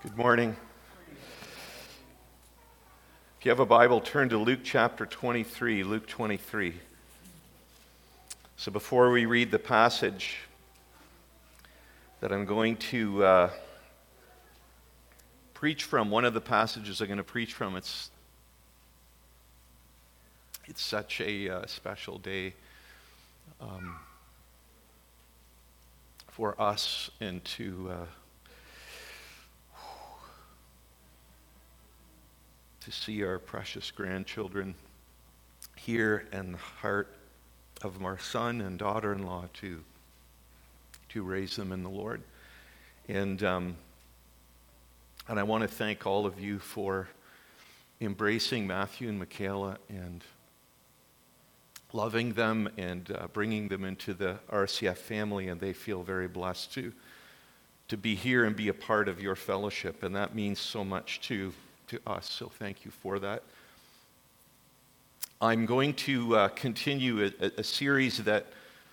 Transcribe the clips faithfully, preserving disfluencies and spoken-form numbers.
Good morning. If you have a Bible, turn to Luke chapter twenty-three. Luke twenty-three. So before we read the passage that I'm going to uh, preach from, one of the passages I'm going to preach from, it's it's such a uh, special day um, for us and to uh, to see our precious grandchildren here and the heart of our son and daughter-in-law to to raise them in the Lord. And um, and I want to thank all of you for embracing Matthew and Michaela and loving them and uh, bringing them into the R C F family, and they feel very blessed to to be here and be a part of your fellowship, and that means so much to to us, so thank you for that. I'm going to uh, continue a, a series that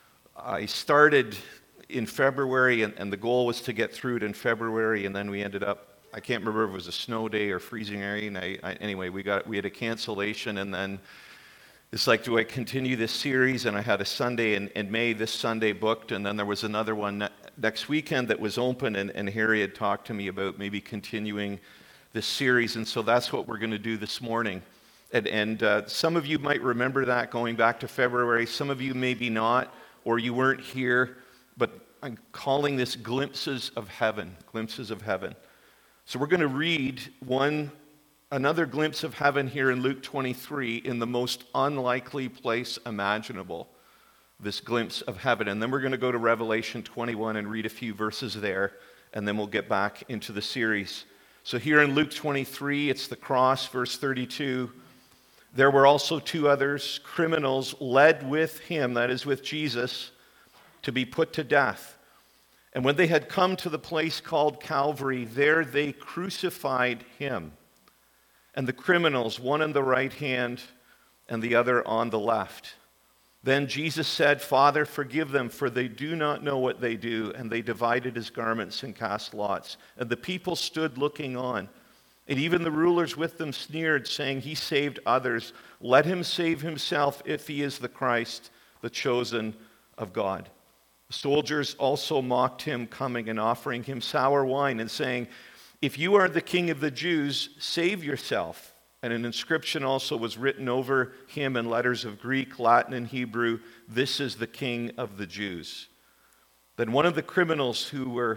I started in February, and, and the goal was to get through it in February, and then we ended up, I can't remember if it was a snow day or freezing rain. I, I, anyway, we got we had a cancellation, and then it's like, do I continue this series? And I had a Sunday in, in May, this Sunday booked, and then there was another one ne- next weekend that was open, and, and Harry had talked to me about maybe continuing this series, and so that's what we're going to do this morning. And, and uh, some of you might remember that going back to February. Some of you maybe not, or you weren't here, but I'm calling this Glimpses of Heaven, Glimpses of Heaven. So we're going to read one, another glimpse of heaven here in Luke twenty-three in the most unlikely place imaginable, this glimpse of heaven. And then we're going to go to Revelation twenty-one and read a few verses there, and then we'll get back into the series. So here in Luke twenty-three, it's the cross, verse thirty-two. There were also two others, criminals, led with him, that is with Jesus, to be put to death. And when they had come to the place called Calvary, there they crucified him. And the criminals, one on the right hand and the other on the left. Then Jesus said, Father, forgive them, for they do not know what they do. And they divided his garments and cast lots. And the people stood looking on. And even the rulers with them sneered, saying, He saved others. Let him save himself if he is the Christ, the chosen of God. The soldiers also mocked him, coming and offering him sour wine, and saying, If you are the king of the Jews, save yourself. And an inscription also was written over him in letters of Greek, Latin, and Hebrew, This is the King of the Jews. Then one of the criminals who were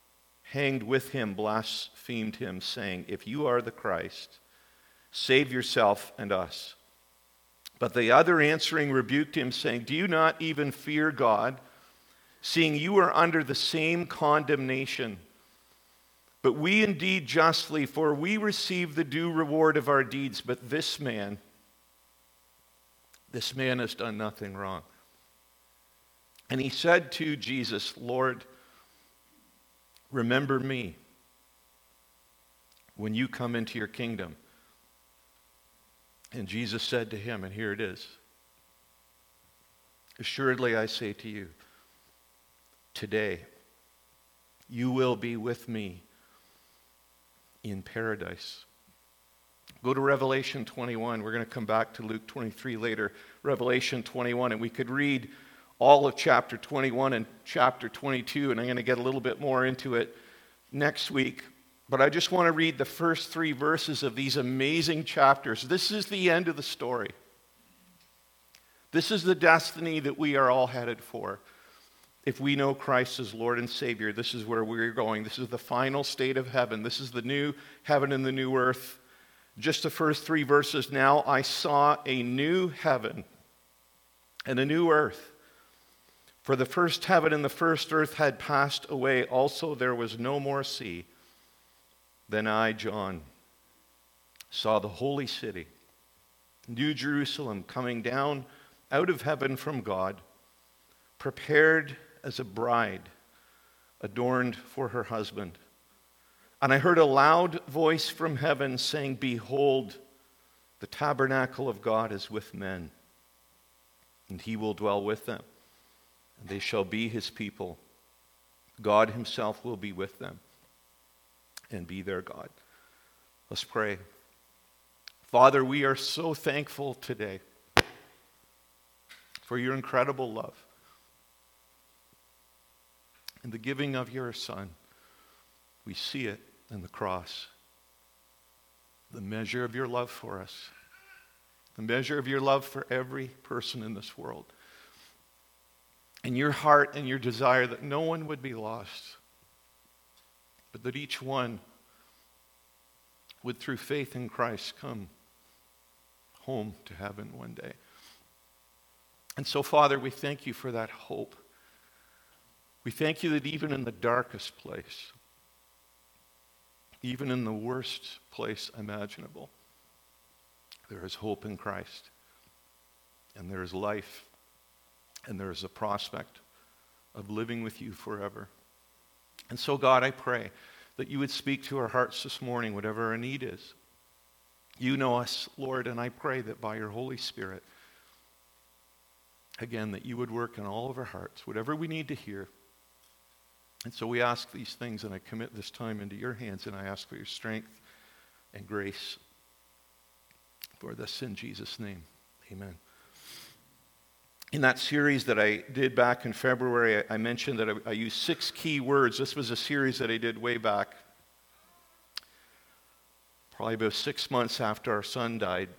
hanged with him blasphemed him, saying, If you are the Christ, save yourself and us. But the other answering rebuked him, saying, Do you not even fear God, seeing you are under the same condemnation? But we indeed justly, for we receive the due reward of our deeds. But this man, this man has done nothing wrong. And he said to Jesus, Lord, remember me when you come into your kingdom. And Jesus said to him, and here it is, Assuredly I say to you, today you will be with me in paradise. Go to Revelation twenty-one. We're going to come back to Luke twenty-three later. Revelation twenty-one, and we could read all of chapter twenty-one and chapter twenty-two, and I'm going to get a little bit more into it next week. But I just want to read the first three verses of these amazing chapters. This is the end of the story. This is the destiny that we are all headed for. If we know Christ as Lord and Savior, this is where we're going. This is the final state of heaven. This is the new heaven and the new earth. Just the first three verses. Now I saw a new heaven and a new earth. For the first heaven and the first earth had passed away. Also there was no more sea. Then I, John, saw the holy city, New Jerusalem, coming down out of heaven from God, prepared as a bride adorned for her husband. And I heard a loud voice from heaven saying, Behold, the tabernacle of God is with men, and he will dwell with them, and they shall be his people. God himself will be with them and be their God. Let's pray. Father, we are so thankful today for your incredible love and the giving of your Son. We see it in the cross, the measure of your love for us, the measure of your love for every person in this world, and your heart and your desire that no one would be lost, but that each one would, through faith in Christ, come home to heaven one day. And so, Father, we thank you for that hope. We thank you that even in the darkest place, even in the worst place imaginable, there is hope in Christ, and there is life, and there is a prospect of living with you forever. And so, God, I pray that you would speak to our hearts this morning, whatever our need is. You know us, Lord, and I pray that by your Holy Spirit, again, that you would work in all of our hearts, whatever we need to hear. And so we ask these things, and I commit this time into your hands, and I ask for your strength and grace for this in Jesus' name. Amen. In that series that I did back in February, I mentioned that I, I used six key words. This was a series that I did way back, probably about six months after our son died.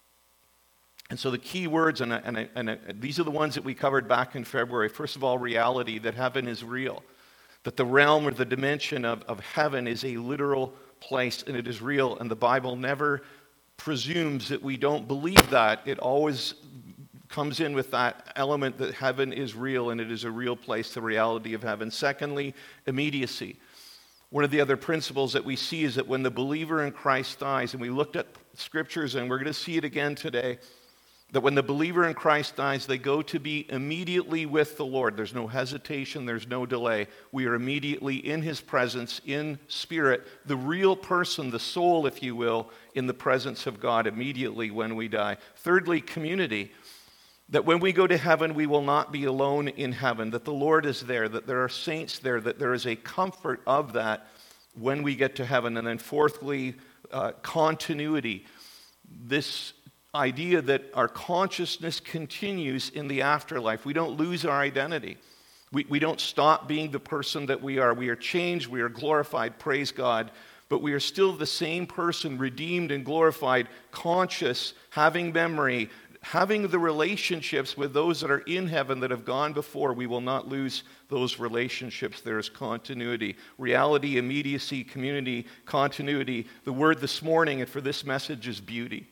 And so the key words, and, I, and, I, and I, these are the ones that we covered back in February. First of all, reality, that heaven is real, that the realm or the dimension of, of heaven is a literal place, and it is real, and the Bible never presumes that we don't believe that. It always comes in with that element that heaven is real, and it is a real place, the reality of heaven. Secondly, immediacy. One of the other principles that we see is that when the believer in Christ dies, and we looked at scriptures, and we're going to see it again today, that when the believer in Christ dies, they go to be immediately with the Lord. There's no hesitation, there's no delay. We are immediately in his presence, in spirit, the real person, the soul, if you will, in the presence of God immediately when we die. Thirdly, community. That when we go to heaven, we will not be alone in heaven, that the Lord is there, that there are saints there, that there is a comfort of that when we get to heaven. And then fourthly, uh, continuity. This idea that our consciousness continues in the afterlife. We don't lose our identity. We, we don't stop being the person that we are. We are changed, we are glorified, praise God, but we are still the same person, redeemed and glorified, conscious, having memory, having the relationships with those that are in heaven that have gone before. We will not lose those relationships. There is continuity. Reality, immediacy, community, continuity. The word this morning and for this message is beauty.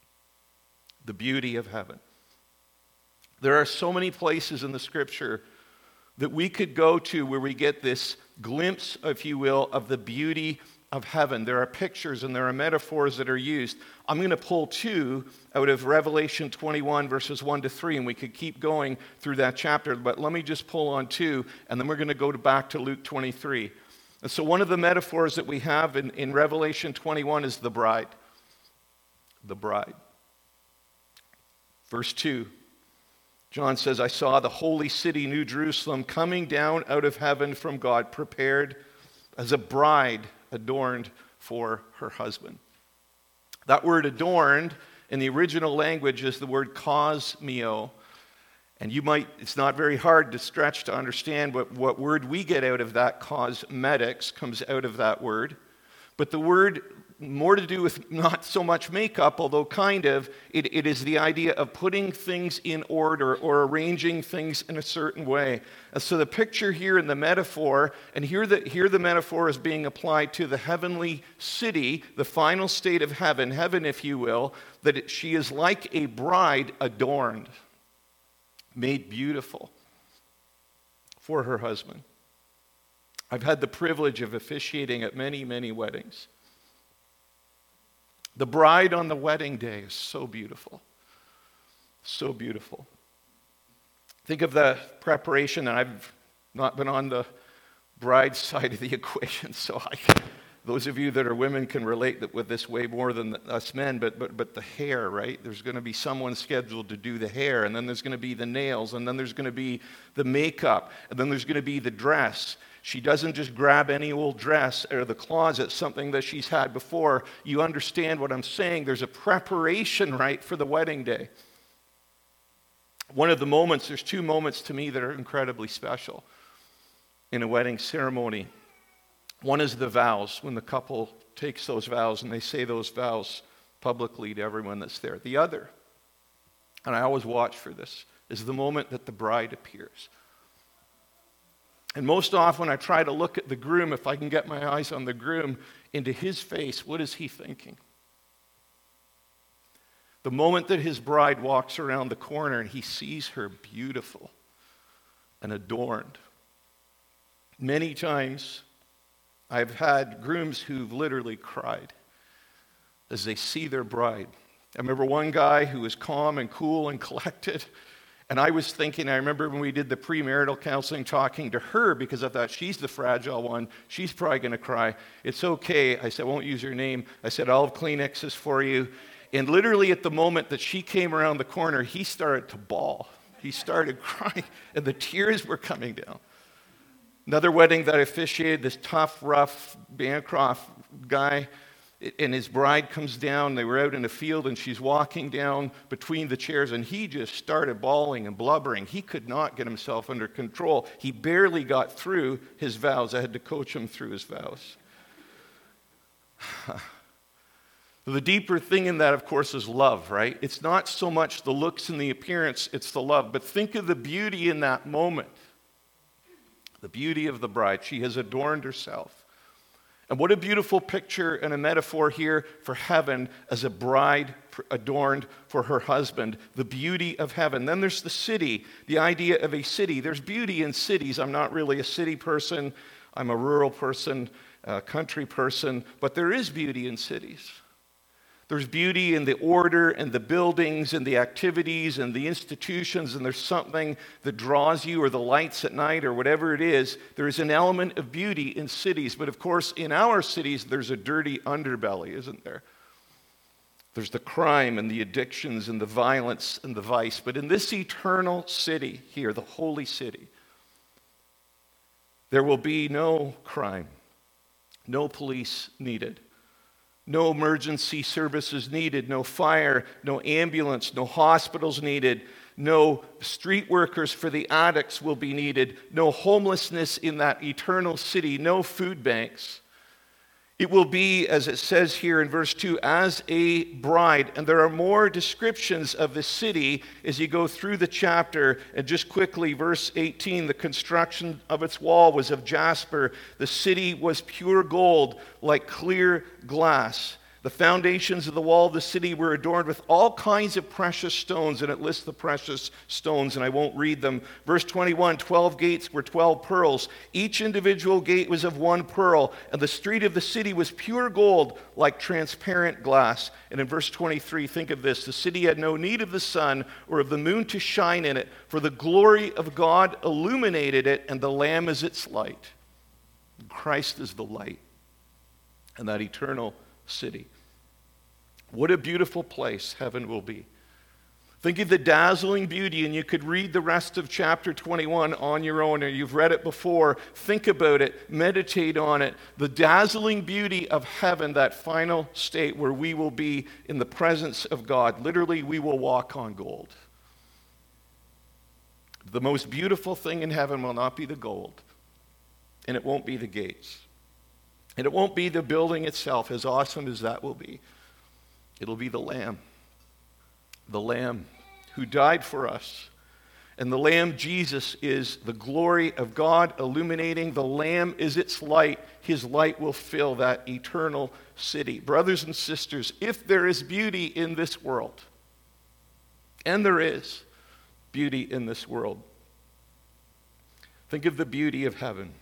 The beauty of heaven. There are so many places in the scripture that we could go to where we get this glimpse, if you will, of the beauty of heaven. There are pictures and there are metaphors that are used. I'm going to pull two out of Revelation twenty-one, verses one to three, and we could keep going through that chapter, but let me just pull on two, and then we're going to go to back to Luke twenty-three. And so one of the metaphors that we have in, in Revelation twenty-one is the bride. The bride. Verse two, John says, I saw the holy city, New Jerusalem, coming down out of heaven from God, prepared as a bride adorned for her husband. That word adorned in the original language is the word kosmio. And you might, it's not very hard to stretch to understand what, what word we get out of that. Cosmetics comes out of that word. But the word, more to do with not so much makeup, although kind of, it, it is the idea of putting things in order or arranging things in a certain way. And so the picture here in the metaphor, and here the, here the metaphor is being applied to the heavenly city, the final state of heaven, heaven if you will, that it, she is like a bride adorned, made beautiful for her husband. I've had the privilege of officiating at many, many weddings. The bride on the wedding day is so beautiful. So beautiful. Think of the preparation, and I've not been on the bride's side of the equation, so I can, those of you that are women can relate with this way more than us men, but, but, but the hair, right? There's going to be someone scheduled to do the hair, and then there's going to be the nails, and then there's going to be the makeup, and then there's going to be the dress. She doesn't just grab any old dress out of the closet, something that she's had before. You understand what I'm saying? There's a preparation, right, for the wedding day. One of the moments, there's two moments to me that are incredibly special in a wedding ceremony. One is the vows, when the couple takes those vows and they say those vows publicly to everyone that's there. The other, and I always watch for this, is the moment that the bride appears. And most often I try to look at the groom, if I can get my eyes on the groom, into his face, what is he thinking? The moment that his bride walks around the corner and he sees her beautiful and adorned. Many times I've had grooms who've literally cried as they see their bride. I remember one guy who was calm and cool and collected. And I was thinking, I remember when we did the premarital counseling, talking to her because I thought she's the fragile one. She's probably going to cry. It's okay. I said, I won't use your name. I said, I'll have Kleenexes for you. And literally at the moment that she came around the corner, he started to bawl. He started crying, and the tears were coming down. Another wedding that I officiated, this tough, rough Bancroft guy, and his bride comes down. They were out in a field, and she's walking down between the chairs, and he just started bawling and blubbering. He could not get himself under control. He barely got through his vows. I had to coach him through his vows. The deeper thing in that, of course, is love, right? It's not so much the looks and the appearance, it's the love. But think of the beauty in that moment. The beauty of the bride. She has adorned herself. And what a beautiful picture and a metaphor here for heaven as a bride adorned for her husband. The beauty of heaven. Then there's the city, the idea of a city. There's beauty in cities. I'm not really a city person. I'm a rural person, a country person. But there is beauty in cities. There's beauty in the order and the buildings and the activities and the institutions, and there's something that draws you, or the lights at night, or whatever it is. There is an element of beauty in cities, but of course in our cities there's a dirty underbelly, isn't there? There's the crime and the addictions and the violence and the vice. But in this eternal city here, the holy city, there will be no crime, no police needed. No emergency services needed, no fire, no ambulance, no hospitals needed, no street workers for the addicts will be needed, no homelessness in that eternal city, no food banks. It will be, as it says here in verse two, as a bride. And there are more descriptions of the city as you go through the chapter. And just quickly, verse eighteen, the construction of its wall was of jasper. The city was pure gold, like clear glass. The foundations of the wall of the city were adorned with all kinds of precious stones, and it lists the precious stones, and I won't read them. Verse twenty-one, twelve gates were twelve pearls. Each individual gate was of one pearl, and the street of the city was pure gold, like transparent glass. And in verse twenty-three, think of this, the city had no need of the sun or of the moon to shine in it, for the glory of God illuminated it, and the Lamb is its light. Christ is the light, and that eternal city. What a beautiful place heaven will be. Think of the dazzling beauty, and you could read the rest of chapter twenty-one on your own, or you've read it before. Think about it, meditate on it. The dazzling beauty of heaven, that final state where we will be in the presence of God. Literally, we will walk on gold. The most beautiful thing in heaven will not be the gold, and it won't be the gates. And it won't be the building itself, as awesome as that will be. It'll be the Lamb. The Lamb who died for us. And the Lamb, Jesus, is the glory of God illuminating. The Lamb is its light. His light will fill that eternal city. Brothers and sisters, if there is beauty in this world, and there is beauty in this world, think of the beauty of heaven.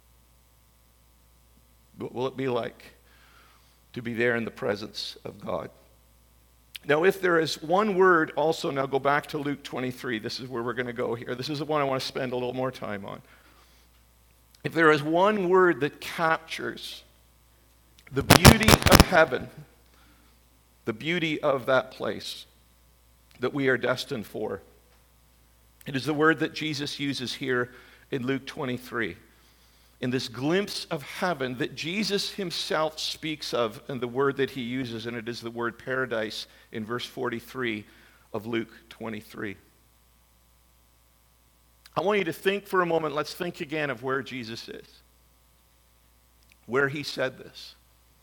What will it be like to be there in the presence of God? Now, if there is one word also, now go back to Luke twenty-three. This is where we're going to go here. This is the one I want to spend a little more time on. If there is one word that captures the beauty of heaven, the beauty of that place that we are destined for, it is the word that Jesus uses here in Luke twenty-three. in this glimpse of heaven that Jesus himself speaks of, and the word that he uses, and it is the word paradise in verse forty-three of Luke twenty-three. I want you to think for a moment. Let's think again of where Jesus is, where he said this.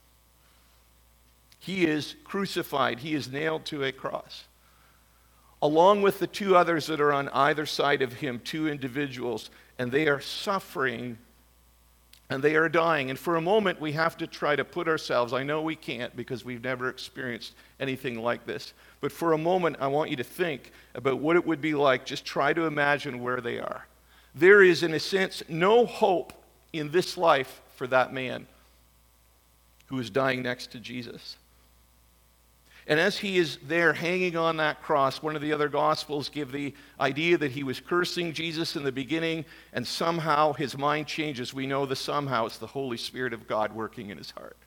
He is crucified. He is nailed to a cross, along with the two others that are on either side of him, two individuals, and they are suffering and they are dying. And for a moment, we have to try to put ourselves, I know we can't because we've never experienced anything like this, but for a moment, I want you to think about what it would be like. Just try to imagine where they are. There is, in a sense, no hope in this life for that man who is dying next to Jesus. And as he is there hanging on that cross, one of the other Gospels give the idea that he was cursing Jesus in the beginning, and somehow his mind changes. We know the somehow it's the Holy Spirit of God working in his heart.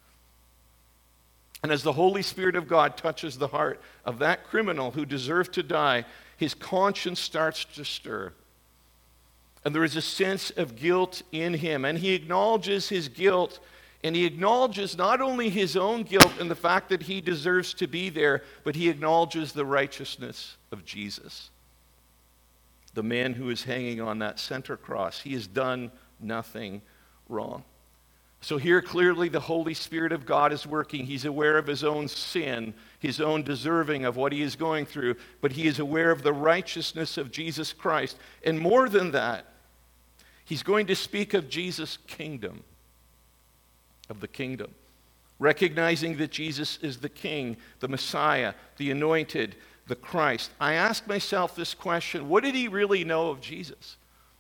And as the Holy Spirit of God touches the heart of that criminal who deserved to die, his conscience starts to stir. And there is a sense of guilt in him. And he acknowledges his guilt. And he acknowledges not only his own guilt and the fact that he deserves to be there, but he acknowledges the righteousness of Jesus, the man who is hanging on that center cross. He has done nothing wrong. So here clearly the Holy Spirit of God is working. He's aware of his own sin, his own deserving of what he is going through, but he is aware of the righteousness of Jesus Christ. And more than that, he's going to speak of Jesus' kingdom. Of the kingdom, recognizing that Jesus is the King, the Messiah, the Anointed, the Christ. I ask myself this question: what did he really know of Jesus?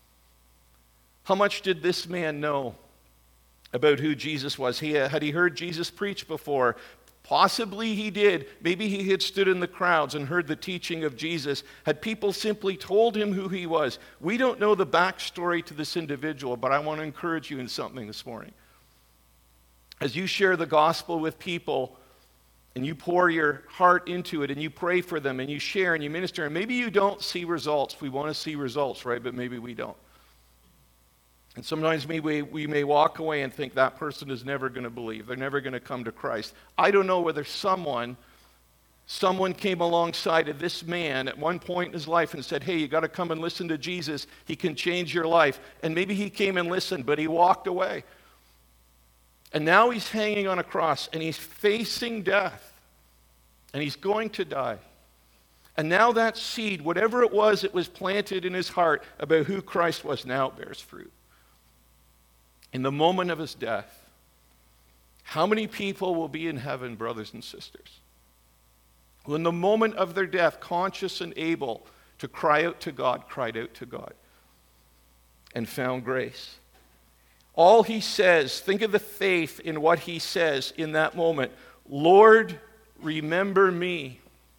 How much did this man know about who Jesus was? He, had he heard Jesus preach before? Possibly he did. Maybe he had stood in the crowds and heard the teaching of Jesus. Had people simply told him who he was? We don't know the backstory to this individual, but I want to encourage you in something this morning. As you share the gospel with people and you pour your heart into it and you pray for them and you share and you minister, and maybe you don't see results. We want to see results, right? But maybe we don't. And sometimes maybe we may walk away and think that person is never going to believe. They're never going to come to Christ. I don't know whether someone, someone came alongside of this man at one point in his life and said, hey, you got to come and listen to Jesus. He can change your life. And maybe he came and listened, but he walked away. And now he's hanging on a cross, and he's facing death, and he's going to die. And now that seed, whatever it was that was planted in his heart about who Christ was, now it bears fruit. In the moment of his death, how many people will be in heaven, brothers and sisters, who in the moment of their death, conscious and able to cry out to God, cried out to God and found grace? All he says, think of the faith in what he says in that moment. Lord, remember me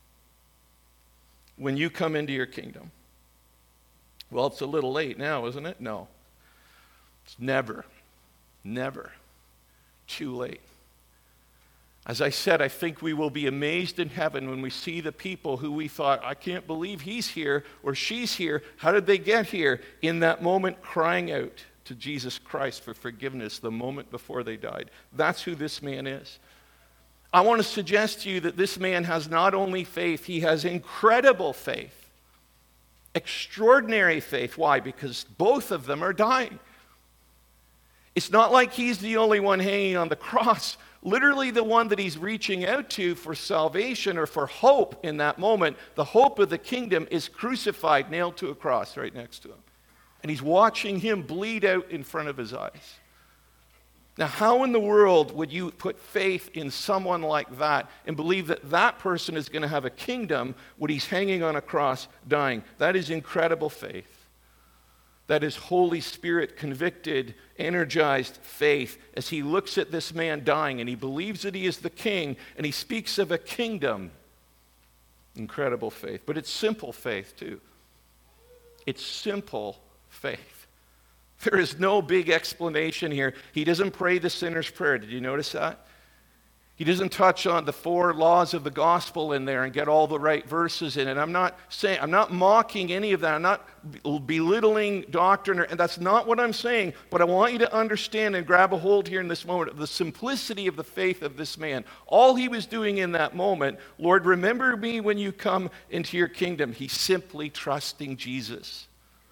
when you come into your kingdom. Well, it's a little late now, isn't it? No. It's never, never too late. As I said, I think we will be amazed in heaven when we see the people who we thought, I can't believe he's here or she's here. How did they get here? In that moment, crying out to Jesus Christ for forgiveness the moment before they died. That's who this man is. I want to suggest to you that this man has not only faith, he has incredible faith. Extraordinary faith. Why? Because both of them are dying. It's not like he's the only one hanging on the cross. Literally the one that he's reaching out to for salvation or for hope in that moment, the hope of the kingdom, is crucified, nailed to a cross right next to him. And he's watching him bleed out in front of his eyes. Now, how in the world would you put faith in someone like that and believe that that person is going to have a kingdom when he's hanging on a cross dying? That is incredible faith. That is Holy Spirit convicted, energized faith as he looks at this man dying and he believes that he is the king and he speaks of a kingdom. Incredible faith. But it's simple faith too. It's simple faith. There is no big explanation here. He doesn't pray the sinner's prayer. Did you notice that? He doesn't touch on the four laws of the gospel in there and get all the right verses in it. I'm not saying, I'm not mocking any of that. I'm not belittling doctrine, or, and that's not what I'm saying. But I want you to understand and grab a hold here in this moment of the simplicity of the faith of this man. All he was doing in that moment, Lord, remember me when you come into your kingdom. He's simply trusting Jesus.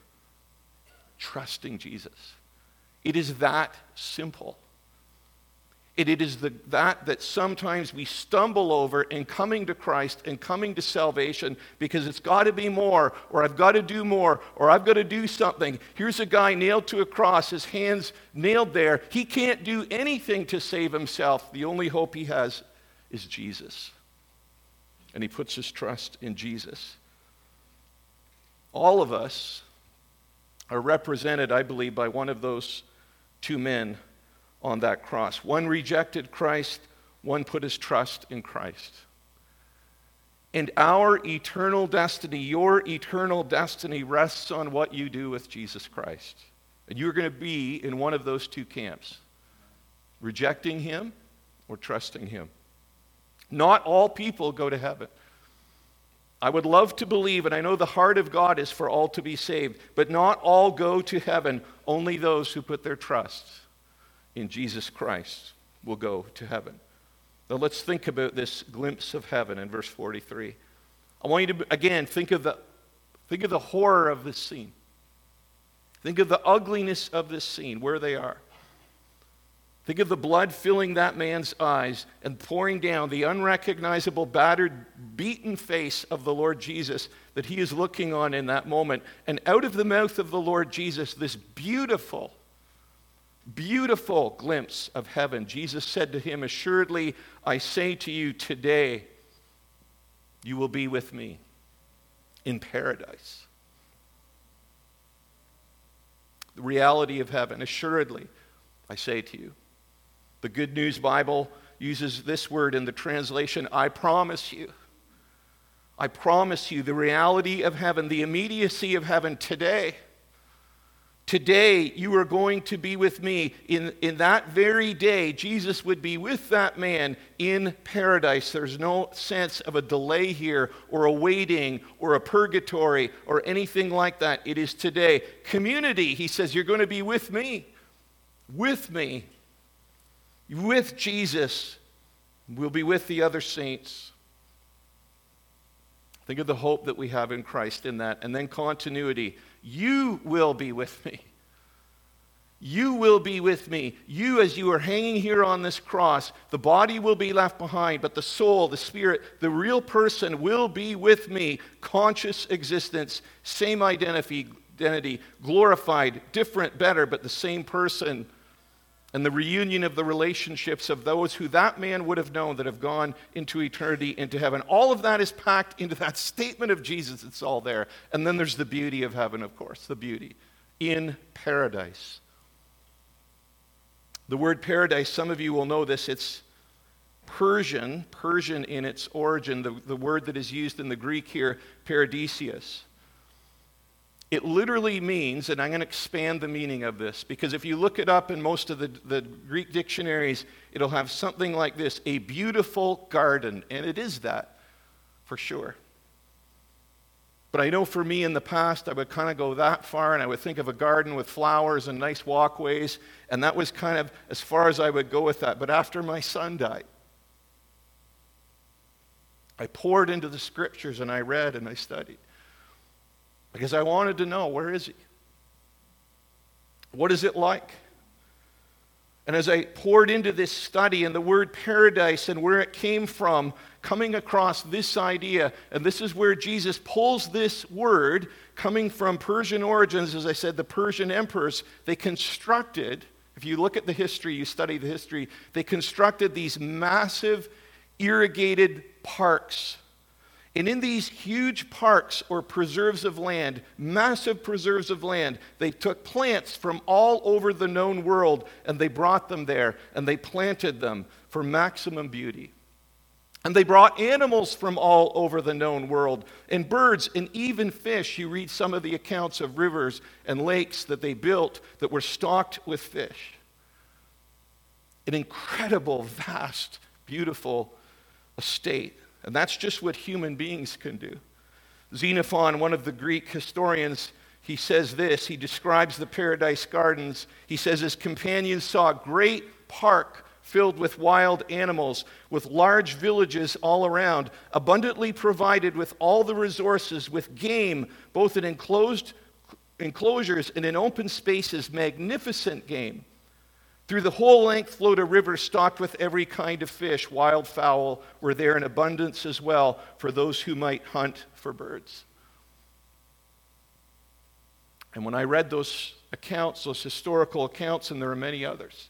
Trusting Jesus. It is that simple. It, it is the, that that sometimes we stumble over in coming to Christ and coming to salvation because it's got to be more, or I've got to do more, or I've got to do something. Here's a guy nailed to a cross, his hands nailed there. He can't do anything to save himself. The only hope he has is Jesus. And he puts his trust in Jesus. All of us are represented, I believe, by one of those two men on that cross. One rejected Christ, one put his trust in Christ. And our eternal destiny, your eternal destiny, rests on what you do with Jesus Christ. And you're going to be in one of those two camps, rejecting him or trusting him. Not all people go to heaven. I would love to believe, and I know the heart of God is for all to be saved, but not all go to heaven. Only those who put their trust in Jesus Christ will go to heaven. Now let's think about this glimpse of heaven in verse forty-three. I want you to, again, think of the, think of the horror of this scene. Think of the ugliness of this scene, where they are. Think of the blood filling that man's eyes and pouring down the unrecognizable, battered, beaten face of the Lord Jesus that he is looking on in that moment. And out of the mouth of the Lord Jesus, this beautiful, beautiful glimpse of heaven. Jesus said to him, "Assuredly, I say to you, today you will be with me in paradise." The reality of heaven, assuredly, I say to you. The Good News Bible uses this word in the translation, I promise you. I promise you the reality of heaven, the immediacy of heaven today. Today, you are going to be with me. In, in that very day, Jesus would be with that man in paradise. There's no sense of a delay here, or a waiting, or a purgatory, or anything like that. It is today. Community, he says, you're going to be with me. With me. With Jesus. We'll be with the other saints. Think of the hope that we have in Christ in that. And then continuity. You will be with me. You will be with me. You, as you are hanging here on this cross, the body will be left behind, but the soul, the spirit, the real person will be with me. Conscious existence, same identity, identity, glorified, different, better, but the same person. And the reunion of the relationships of those who that man would have known that have gone into eternity, into heaven. All of that is packed into that statement of Jesus. It's all there. And then there's the beauty of heaven, of course, the beauty. In paradise. The word paradise, some of you will know this, it's Persian, Persian in its origin, the, the word that is used in the Greek here, paradisios. It literally means, and I'm going to expand the meaning of this, because if you look it up in most of the, the Greek dictionaries, it'll have something like this, a beautiful garden. And it is that, for sure. But I know for me in the past, I would kind of go that far, and I would think of a garden with flowers and nice walkways, and that was kind of as far as I would go with that. But after my son died, I poured into the scriptures, and I read and I studied. Because I wanted to know, where is he? What is it like? And as I poured into this study and the word paradise and where it came from, coming across this idea, and this is where Jesus pulls this word, coming from Persian origins, as I said, the Persian emperors, they constructed, if you look at the history, you study the history, they constructed these massive irrigated parks. And in these huge parks or preserves of land, massive preserves of land, they took plants from all over the known world and they brought them there and they planted them for maximum beauty. And they brought animals from all over the known world, and birds and even fish. You read some of the accounts of rivers and lakes that they built that were stocked with fish. An incredible, vast beautiful estate. And that's just what human beings can do. Xenophon, one of the Greek historians, he says this. He describes the paradise gardens. He says his companions saw a great park filled with wild animals, with large villages all around, abundantly provided with all the resources, with game, both in enclosed enclosures and in open spaces, magnificent game. Through the whole length flowed a river stocked with every kind of fish. Wild fowl were there in abundance as well for those who might hunt for birds. And when I read those accounts, those historical accounts, and there are many others,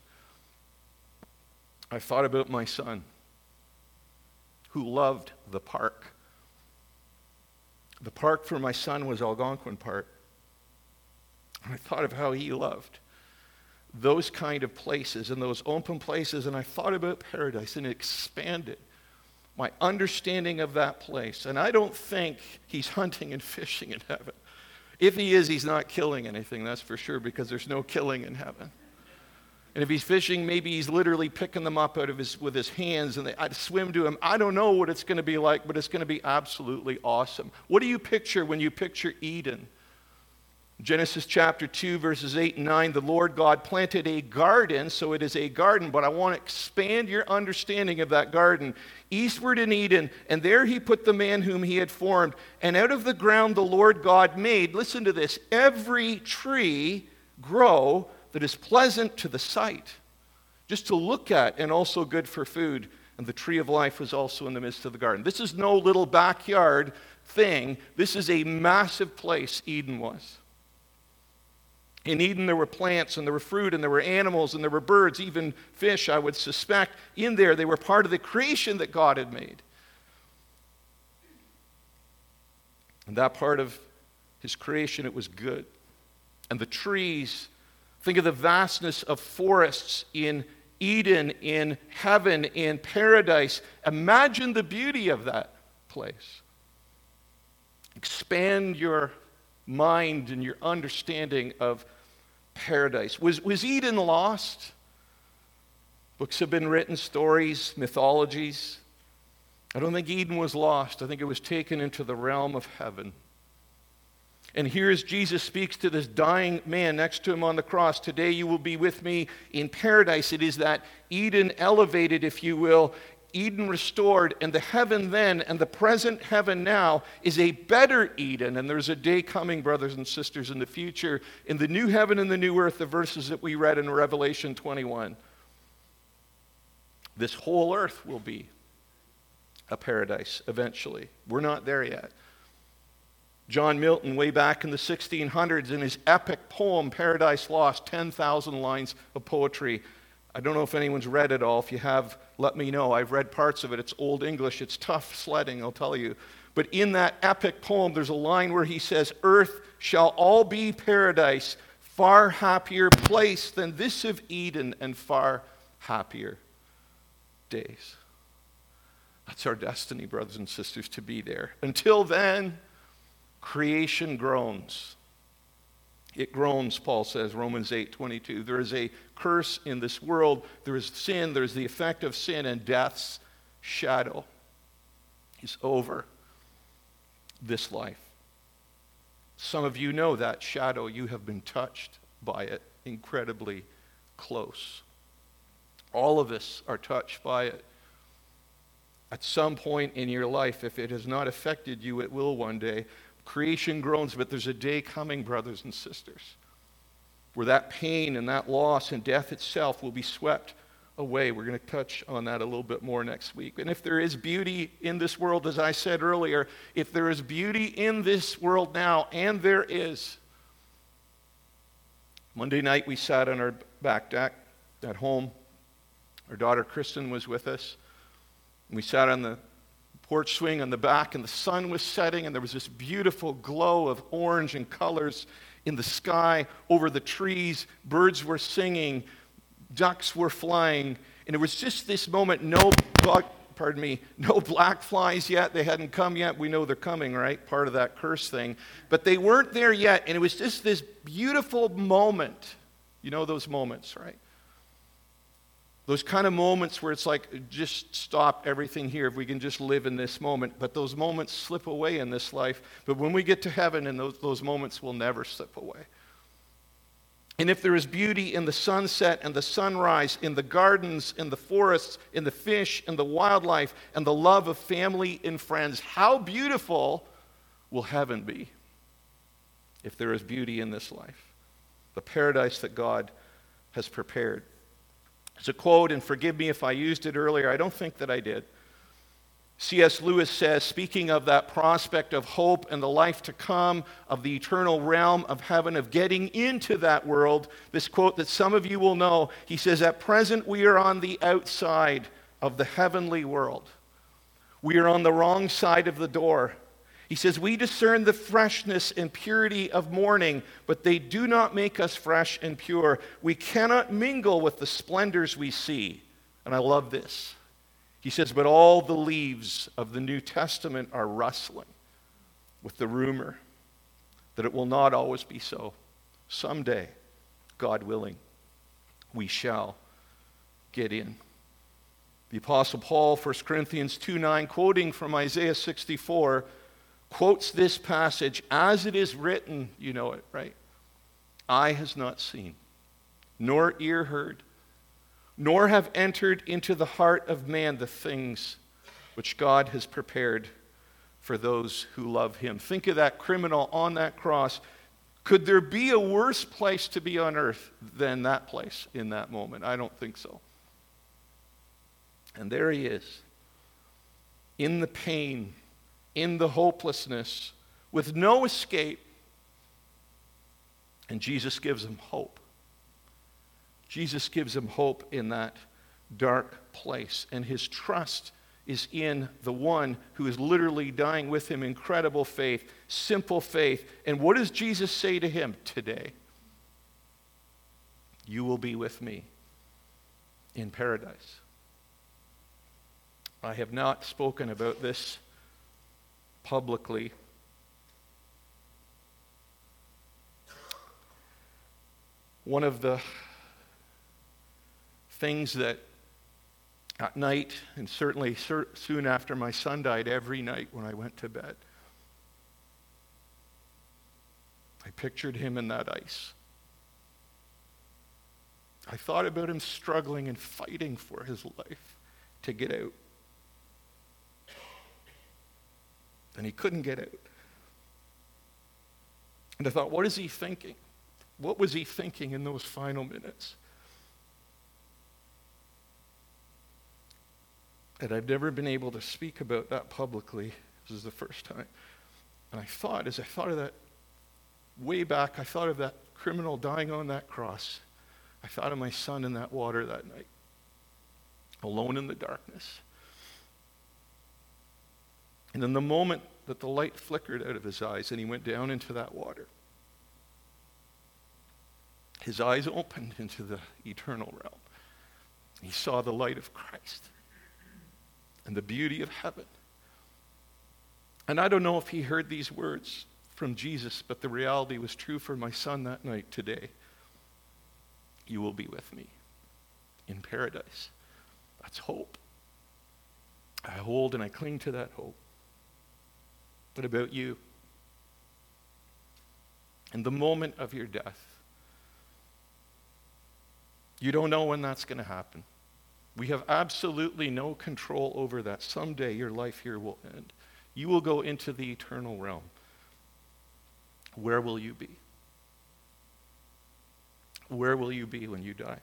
I thought about my son who loved the park. The park for my son was Algonquin Park. And I thought of how he loved those kind of places and those open places, and I thought about paradise, and it expanded my understanding of that place. And I don't think he's hunting and fishing in heaven. If he is, he's not killing anything, that's for sure, because there's no killing in heaven. And if he's fishing, maybe he's literally picking them up out of his with his hands, and they I'd swim to him. I don't know what it's going to be like, but it's going to be absolutely awesome. What do you picture when you picture Eden? Genesis chapter two, verses eight and nine, the Lord God planted a garden, so it is a garden, but I want to expand your understanding of that garden. Eastward in Eden, and there he put the man whom he had formed. And out of the ground the Lord God made, listen to this, every tree grow that is pleasant to the sight, just to look at, and also good for food. And the tree of life was also in the midst of the garden. This is no little backyard thing. This is a massive place, Eden was. In Eden, there were plants, and there were fruit, and there were animals, and there were birds, even fish, I would suspect. In there, they were part of the creation that God had made. And that part of his creation, it was good. And the trees, think of the vastness of forests in Eden, in heaven, in paradise. Imagine the beauty of that place. Expand your mind and your understanding of paradise. Was, was Eden lost? Books have been written, stories, mythologies. I don't think Eden was lost. I think it was taken into the realm of heaven. And here as Jesus speaks to this dying man next to him on the cross, today you will be with me in paradise. It is that Eden elevated, if you will, Eden restored, and the heaven then and the present heaven now is a better Eden. And there's a day coming, brothers and sisters, in the future, in the new heaven and the new earth, the verses that we read in Revelation twenty-one. This whole earth will be a paradise eventually. We're not there yet. John Milton, way back in the sixteen hundreds, in his epic poem, Paradise Lost, ten thousand lines of poetry. I don't know if anyone's read it all. If you have, let me know. I've read parts of it. It's Old English. It's tough sledding, I'll tell you. But in that epic poem, there's a line where he says, "Earth shall all be paradise, far happier place than this of Eden, and far happier days." That's our destiny, brothers and sisters, to be there. Until then, creation groans. It groans, Paul says, Romans eight twenty-two. There is a curse in this world. There is sin. There is the effect of sin, and death's shadow is over this life. Some of you know that shadow. You have been touched by it incredibly close. All of us are touched by it. At some point in your life, if it has not affected you, it will one day. Creation groans, but there's a day coming, brothers and sisters, where that pain and that loss and death itself will be swept away. We're going to touch on that a little bit more next week. And if there is beauty in this world, as I said earlier, if there is beauty in this world now, and there is. Monday night we sat on our back deck at home. Our daughter Kristen was with us. We sat on the porch swing on the back, and the sun was setting, and there was this beautiful glow of orange and colors in the sky over the trees. Birds were singing, ducks were flying, and it was just this moment. No, pardon me, no black flies yet. They hadn't come yet. We know they're coming, right? Part of that curse thing, but they weren't there yet, and it was just this beautiful moment. You know those moments, right? Those kind of moments where it's like, just stop everything here if we can just live in this moment. But those moments slip away in this life. But when we get to heaven, and those, those moments will never slip away. And if there is beauty in the sunset and the sunrise, in the gardens, in the forests, in the fish, in the wildlife, and the love of family and friends, how beautiful will heaven be if there is beauty in this life? The paradise that God has prepared. It's a quote, and forgive me if I used it earlier. I don't think that I did. C S Lewis says, speaking of that prospect of hope and the life to come, of the eternal realm of heaven, of getting into that world, this quote that some of you will know, he says, at present we are on the outside of the heavenly world. We are on the wrong side of the door. He says, we discern the freshness and purity of morning, but they do not make us fresh and pure. We cannot mingle with the splendors we see. And I love this. He says, but all the leaves of the New Testament are rustling with the rumor that it will not always be so. Someday, God willing, we shall get in. The Apostle Paul, First Corinthians two nine, quoting from Isaiah sixty-four, quotes this passage, as it is written, you know it, right? Eye has not seen, nor ear heard, nor have entered into the heart of man the things which God has prepared for those who love him. Think of that criminal on that cross. Could there be a worse place to be on earth than that place in that moment? I don't think so. And there he is, in the pain, in the hopelessness, with no escape. And Jesus gives him hope. Jesus gives him hope in that dark place. And his trust is in the one who is literally dying with him. Incredible faith, simple faith. And what does Jesus say to him today? You will be with me in paradise. I have not spoken about this publicly. One of the things that at night, and certainly soon after my son died, every night when I went to bed, I pictured him in that ice. I thought about him struggling and fighting for his life to get out. And he couldn't get out. And I thought, what is he thinking? What was he thinking in those final minutes? And I've never been able to speak about that publicly. This is the first time. And I thought, as I thought of that way back, I thought of that criminal dying on that cross. I thought of my son in that water that night, alone in the darkness. And in the moment that the light flickered out of his eyes and he went down into that water, his eyes opened into the eternal realm. He saw the light of Christ and the beauty of heaven. And I don't know if he heard these words from Jesus, but the reality was true for my son that night. Today, you will be with me in paradise. That's hope. I hold and I cling to that hope. What about you? In the moment of your death, you don't know when that's going to happen. We have absolutely no control over that. Someday your life here will end. You will go into the eternal realm. Where will you be? Where will you be when you die?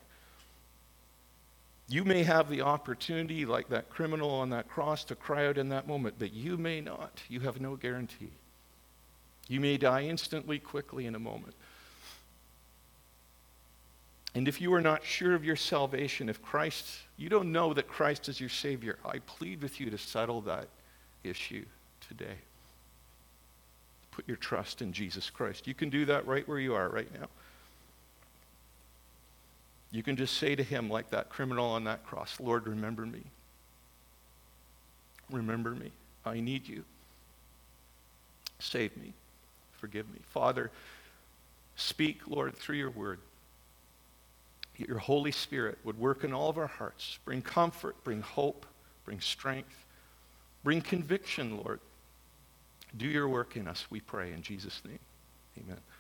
You may have the opportunity, like that criminal on that cross, to cry out in that moment, but you may not. You have no guarantee. You may die instantly, quickly, in a moment. And if you are not sure of your salvation, if Christ, you don't know that Christ is your Savior, I plead with you to settle that issue today. Put your trust in Jesus Christ. You can do that right where you are right now. You can just say to him, like that criminal on that cross, Lord, remember me. Remember me. I need you. Save me. Forgive me. Father, speak, Lord, through your word. your Holy Spirit would work in all of our hearts, bring comfort, bring hope, bring strength, bring conviction, Lord. Do your work in us, we pray in Jesus' name. Amen.